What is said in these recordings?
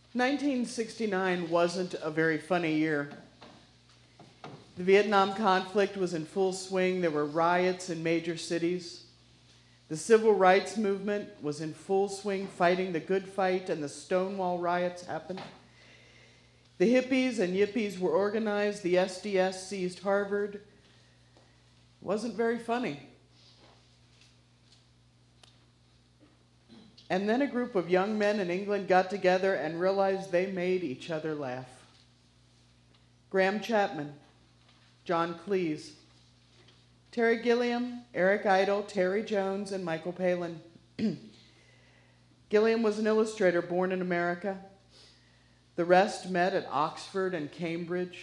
1969 wasn't a very funny year. The Vietnam conflict was in full swing. There were riots in major cities. The civil rights movement was in full swing, fighting the good fight, and the Stonewall riots happened. The hippies and yippies were organized. The SDS seized Harvard. It wasn't very funny. And then a group of young men in England got together and realized they made each other laugh. Graham Chapman, John Cleese, Terry Gilliam, Eric Idle, Terry Jones, and Michael Palin. Gilliam was an illustrator born in America. The rest met at Oxford and Cambridge.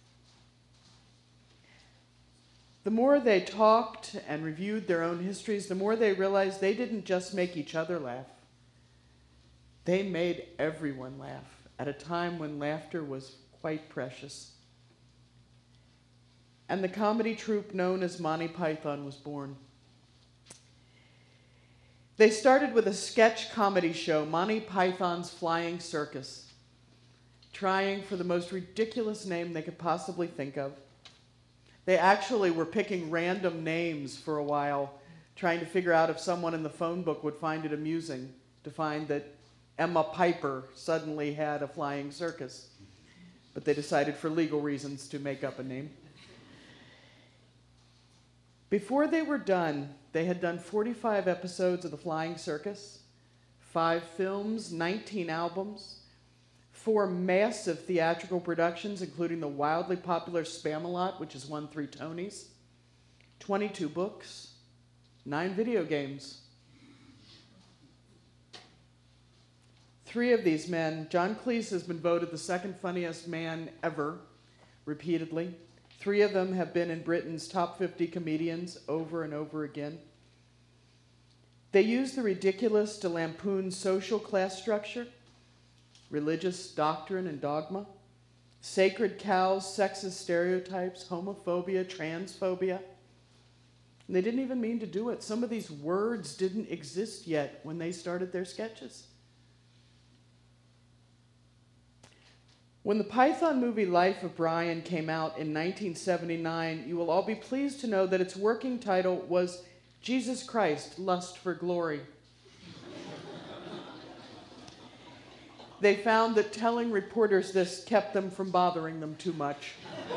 The more they talked and reviewed their own histories, the more they realized they didn't just make each other laugh. They made everyone laugh at a time when laughter was quite precious. And the comedy troupe known as Monty Python was born. They started with a sketch comedy show, Monty Python's Flying Circus, trying for the most ridiculous name they could possibly think of. They actually were picking random names for a while, trying to figure out if someone in the phone book would find it amusing to find that Emma Piper suddenly had a flying circus. But they decided for legal reasons to make up a name. Before they were done, they had done 45 episodes of The Flying Circus, 5 films, 19 albums, 4 massive theatrical productions, including the wildly popular Spamalot, which has won 3 Tonys, 22 books, 9 video games. 3 of these men, John Cleese has been voted the second funniest man ever, repeatedly. 3 of them have been in Britain's top 50 comedians over and over again. They use the ridiculous to lampoon social class structure, religious doctrine and dogma, sacred cows, sexist stereotypes, homophobia, transphobia. And they didn't even mean to do it. Some of these words didn't exist yet when they started their sketches. When the Python movie Life of Brian came out in 1979, you will all be pleased to know that its working title was Jesus Christ, Lust for Glory. They found that telling reporters this kept them from bothering them too much.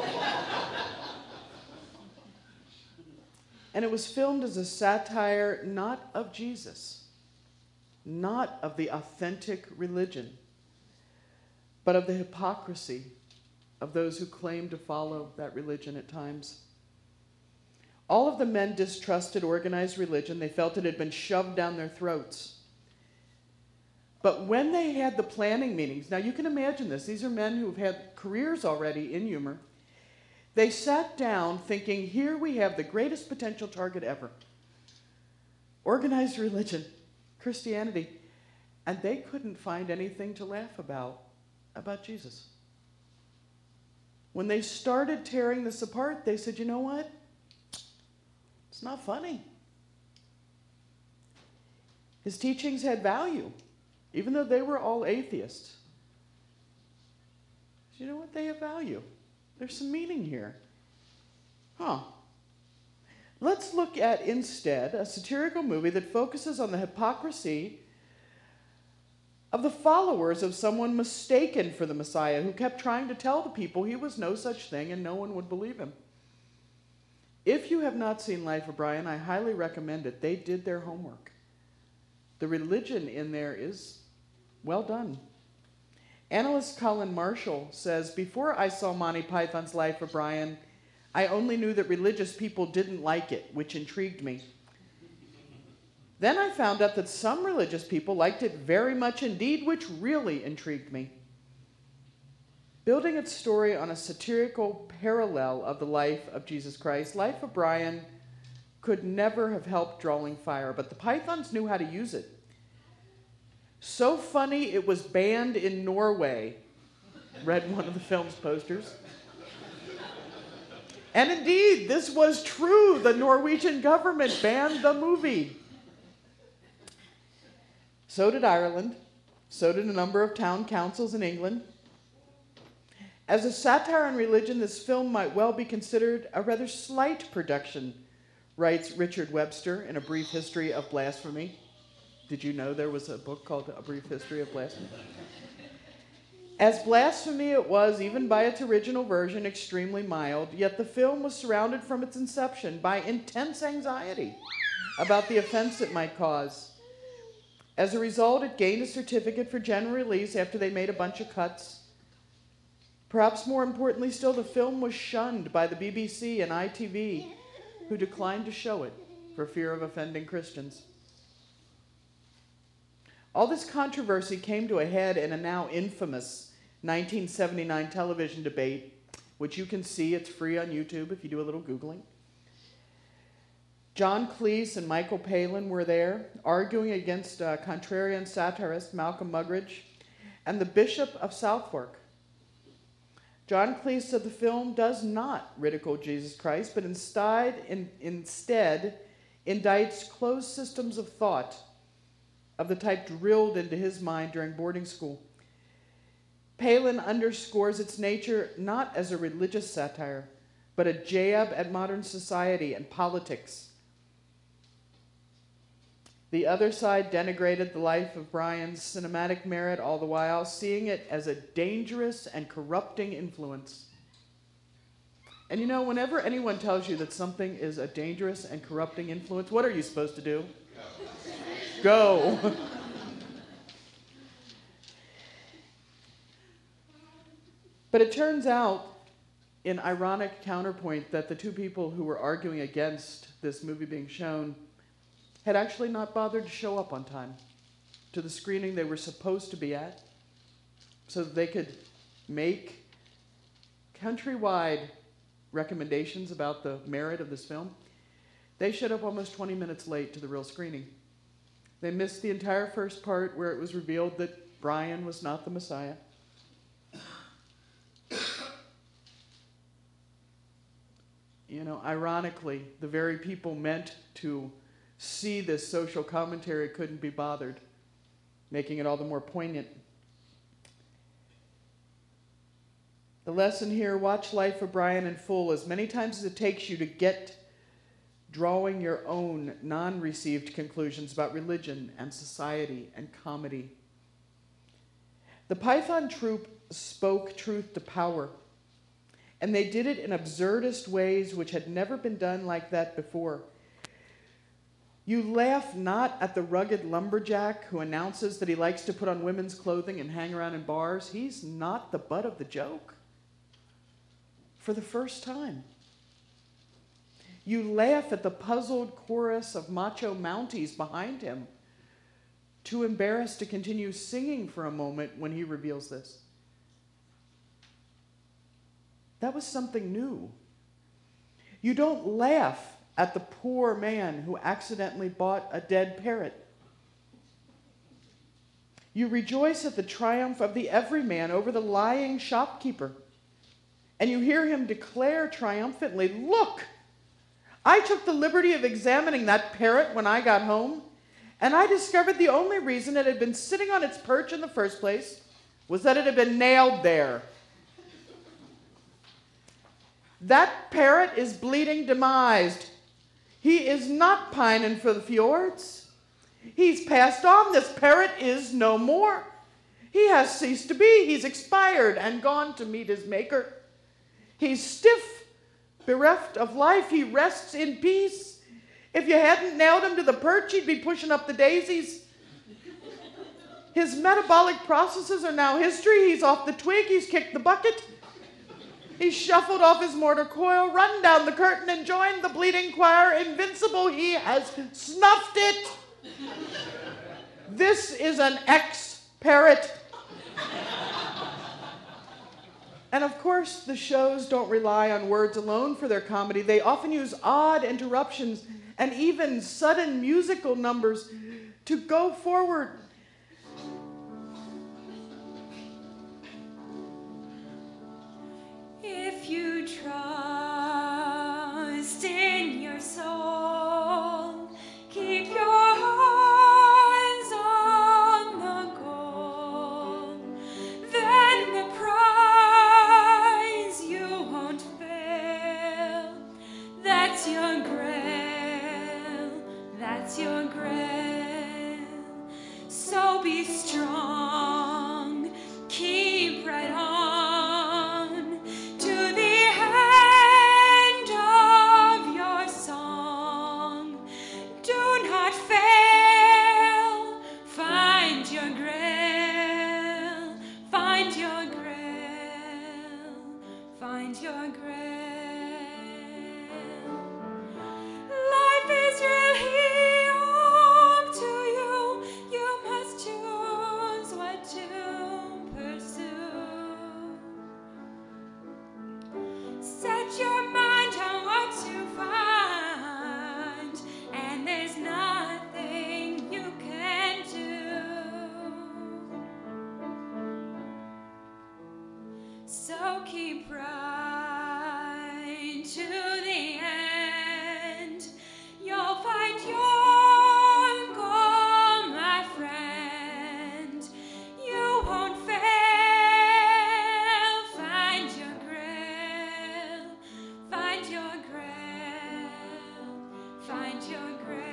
And it was filmed as a satire not of Jesus, not of the authentic religion, but of the hypocrisy of those who claim to follow that religion at times. All of the men distrusted organized religion. They felt it had been shoved down their throats. But when they had the planning meetings, now you can imagine this, these are men who've had careers already in humor. They sat down thinking, here we have the greatest potential target ever. Organized religion, Christianity. And they couldn't find anything to laugh about Jesus. When they started tearing this apart, they said, you know what? It's not funny. His teachings had value, even though they were all atheists. You know what? They have value. There's some meaning here. Let's look at, instead, a satirical movie that focuses on the hypocrisy of the followers of someone mistaken for the Messiah, who kept trying to tell the people he was no such thing and no one would believe him. If you have not seen Life of Brian, I highly recommend it. They did their homework. The religion in there is well done. Analyst Colin Marshall says, before I saw Monty Python's Life of Brian, I only knew that religious people didn't like it, which intrigued me. Then I found out that some religious people liked it very much indeed, which really intrigued me. Building its story on a satirical parallel of the life of Jesus Christ, Life of Brian could never have helped drawing fire, but the Pythons knew how to use it. So funny it was banned in Norway, read one of the film's posters. And indeed, this was true. The Norwegian government banned the movie. So did Ireland. So did a number of town councils in England. As a satire on religion, this film might well be considered a rather slight production, writes Richard Webster in A Brief History of Blasphemy. Did you know there was a book called A Brief History of Blasphemy? As blasphemy it was, even by its original version, extremely mild, yet the film was surrounded from its inception by intense anxiety about the offense it might cause. As a result, it gained a certificate for general release after they made a bunch of cuts. Perhaps more importantly still, the film was shunned by the BBC and ITV, who declined to show it for fear of offending Christians. All this controversy came to a head in a now infamous 1979 television debate, which you can see. It's free on YouTube if you do a little Googling. John Cleese and Michael Palin were there, arguing against contrarian satirist Malcolm Muggeridge and the Bishop of Southwark. John Cleese said the film does not ridicule Jesus Christ, but instead indicts closed systems of thought of the type drilled into his mind during boarding school. Palin underscores its nature not as a religious satire, but a jab at modern society and politics. The other side denigrated the life of Brian's cinematic merit, all the while seeing it as a dangerous and corrupting influence. And you know, whenever anyone tells you that something is a dangerous and corrupting influence, what are you supposed to do? Go. But it turns out, in ironic counterpoint, that the two people who were arguing against this movie being shown had actually not bothered to show up on time to the screening they were supposed to be at so that they could make countrywide recommendations about the merit of this film. They showed up almost 20 minutes late to the real screening. They missed the entire first part where it was revealed that Brian was not the Messiah. You know, ironically, the very people meant to see this social commentary couldn't be bothered, making it all the more poignant. The lesson here, watch Life of Brian in full as many times as it takes you to get drawing your own non-received conclusions about religion and society and comedy. The Python troupe spoke truth to power, and they did it in absurdist ways which had never been done like that before. You laugh not at the rugged lumberjack who announces that he likes to put on women's clothing and hang around in bars. He's not the butt of the joke for the first time. You laugh at the puzzled chorus of macho Mounties behind him, too embarrassed to continue singing for a moment when he reveals this. That was something new. You don't laugh at the poor man who accidentally bought a dead parrot. You rejoice at the triumph of the everyman over the lying shopkeeper. And you hear him declare triumphantly, "Look, I took the liberty of examining that parrot when I got home, and I discovered the only reason it had been sitting on its perch in the first place was that it had been nailed there. That parrot is bleeding demised. He is not pining for the fjords. He's passed on. This parrot is no more. He has ceased to be. He's expired and gone to meet his maker. He's stiff, bereft of life. He rests in peace. If you hadn't nailed him to the perch, he'd be pushing up the daisies. His metabolic processes are now history. He's off the twig. He's kicked the bucket. He's shuffled off his mortar coil, run down the curtain, and joined the bleeding choir. Invincible, he has snuffed it. This is an ex-parrot." And of course, the shows don't rely on words alone for their comedy. They often use odd interruptions and even sudden musical numbers to go forward. If you trust in your soul, keep your eyes on the goal. So keep right to the end. You'll find your goal, my friend. You won't fail. Find your grail. Find your grail. Find your grail.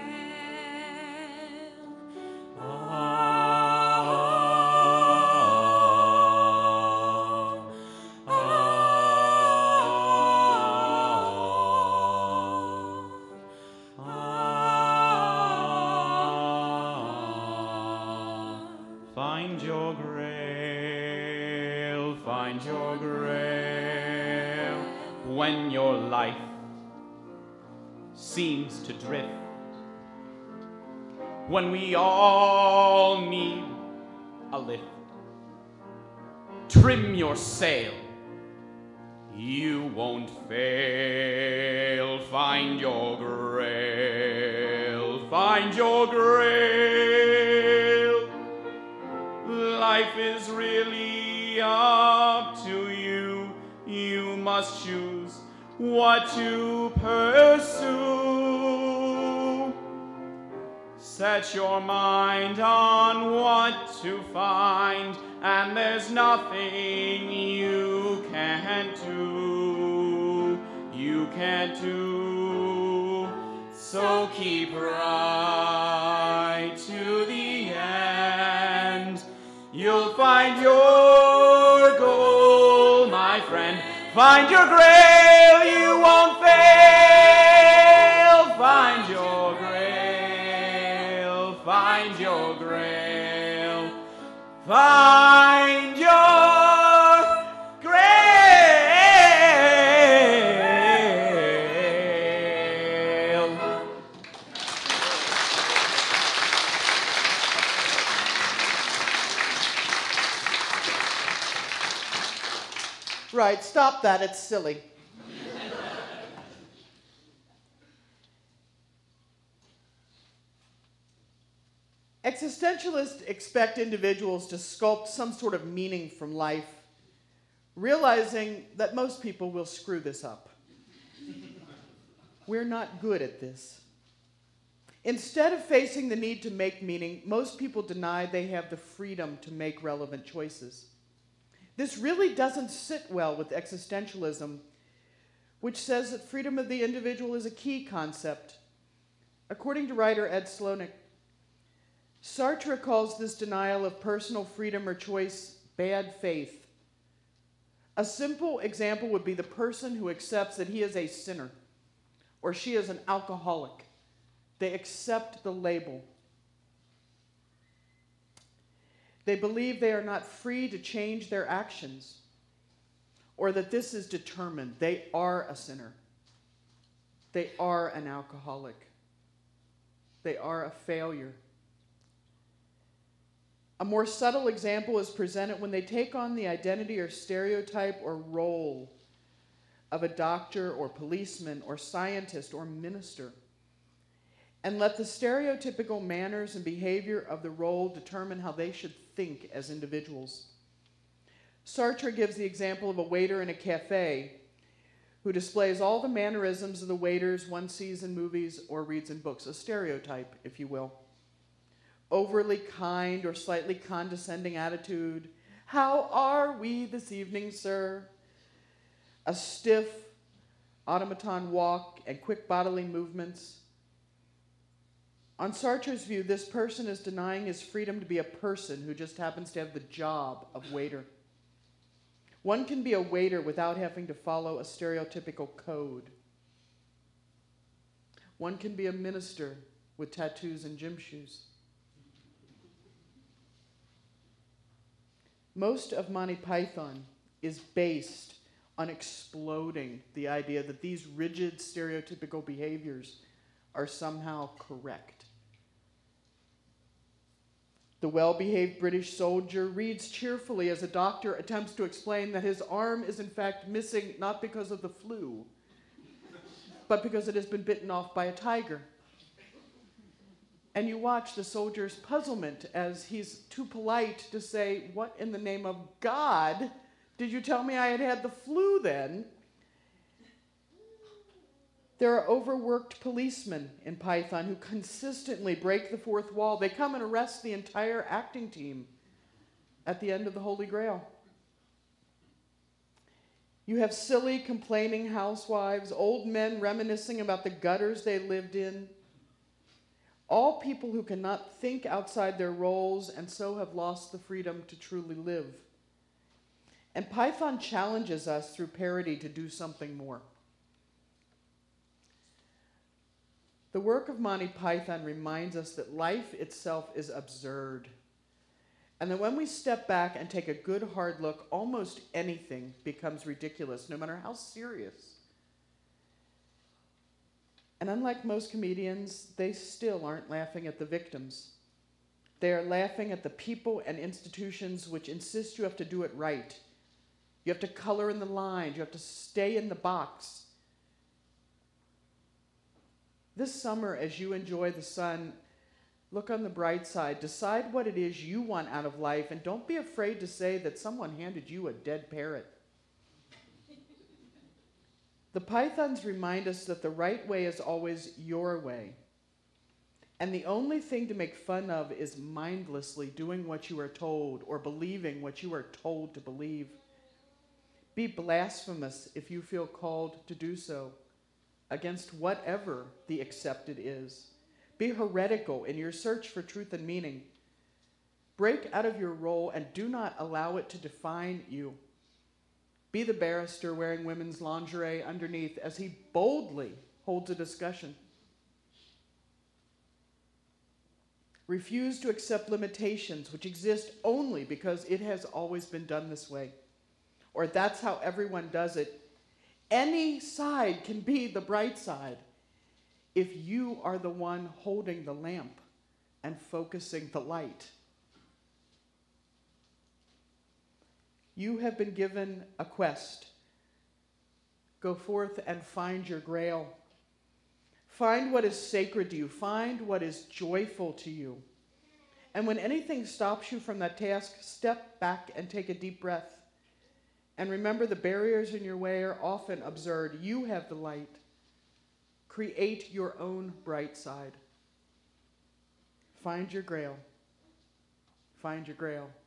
Find your grail, find your grail. When your life seems to drift, when we all need a lift, trim your sail, you won't fail. Find your grail, find your grail. Life is really up to you. You must choose what to pursue. Set your mind on what to find, and there's nothing you can't do. You can't do. So keep right to the end. You'll find your goal, my friend. Find your grail, you won't fail. Find your grail, find your grail. Find your grail. Right, stop that, it's silly. Existentialists expect individuals to sculpt some sort of meaning from life, realizing that most people will screw this up. We're not good at this. Instead of facing the need to make meaning, most people deny they have the freedom to make relevant choices. This really doesn't sit well with existentialism, which says that freedom of the individual is a key concept. According to writer Ed Slonick, Sartre calls this denial of personal freedom or choice bad faith. A simple example would be the person who accepts that he is a sinner or she is an alcoholic. They accept the label. They believe they are not free to change their actions, or that this is determined. They are a sinner. They are an alcoholic. They are a failure. A more subtle example is presented when they take on the identity or stereotype or role of a doctor or policeman or scientist or minister, and let the stereotypical manners and behavior of the role determine how they should think as individuals. Sartre gives the example of a waiter in a cafe who displays all the mannerisms of the waiters one sees in movies or reads in books, a stereotype, if you will. Overly kind or slightly condescending attitude. How are we this evening, sir? A stiff automaton walk and quick bodily movements. On Sartre's view, this person is denying his freedom to be a person who just happens to have the job of waiter. One can be a waiter without having to follow a stereotypical code. One can be a minister with tattoos and gym shoes. Most of Monty Python is based on exploding the idea that these rigid stereotypical behaviors are somehow correct. The well-behaved British soldier reads cheerfully as a doctor attempts to explain that his arm is in fact missing not because of the flu, but because it has been bitten off by a tiger. And you watch the soldier's puzzlement as he's too polite to say, what in the name of God Did you tell me I had had the flu then? There are overworked policemen in Python who consistently break the fourth wall. They come and arrest the entire acting team at the end of the Holy Grail. You have silly, complaining housewives, old men reminiscing about the gutters they lived in. All people who cannot think outside their roles and so have lost the freedom to truly live. And Python challenges us through parody to do something more. The work of Monty Python reminds us that life itself is absurd, and that when we step back and take a good hard look, almost anything becomes ridiculous, no matter how serious. And unlike most comedians, they still aren't laughing at the victims. They are laughing at the people and institutions which insist you have to do it right. You have to color in the lines, you have to stay in the box. This summer, as you enjoy the sun, look on the bright side. Decide what it is you want out of life, and don't be afraid to say that someone handed you a dead parrot. The Pythons remind us that the right way is always your way. And the only thing to make fun of is mindlessly doing what you are told or believing what you are told to believe. Be blasphemous if you feel called to do so, against whatever the accepted is. Be heretical in your search for truth and meaning. Break out of your role and do not allow it to define you. Be the barrister wearing women's lingerie underneath as he boldly holds a discussion. Refuse to accept limitations which exist only because it has always been done this way, or that's how everyone does it. Any side can be the bright side if you are the one holding the lamp and focusing the light. You have been given a quest. Go forth and find your grail. Find what is sacred to you. Find what is joyful to you. And when anything stops you from that task, step back and take a deep breath. And remember, the barriers in your way are often absurd. You have the light. Create your own bright side. Find your grail. Find your grail.